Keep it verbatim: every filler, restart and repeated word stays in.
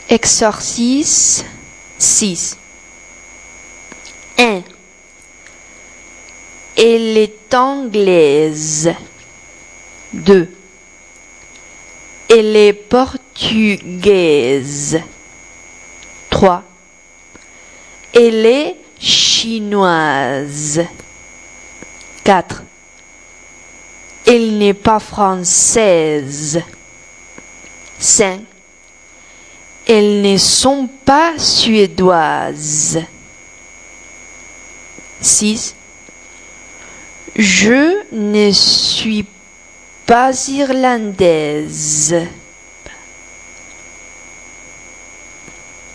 Exercice six. un. Elle est anglaise. deux. Elle est portugaise. trois. Elle est chinoise. quatre. Elle n'est pas française. cinq. Elles ne sont pas suédoises. six. Je ne suis pas irlandaise.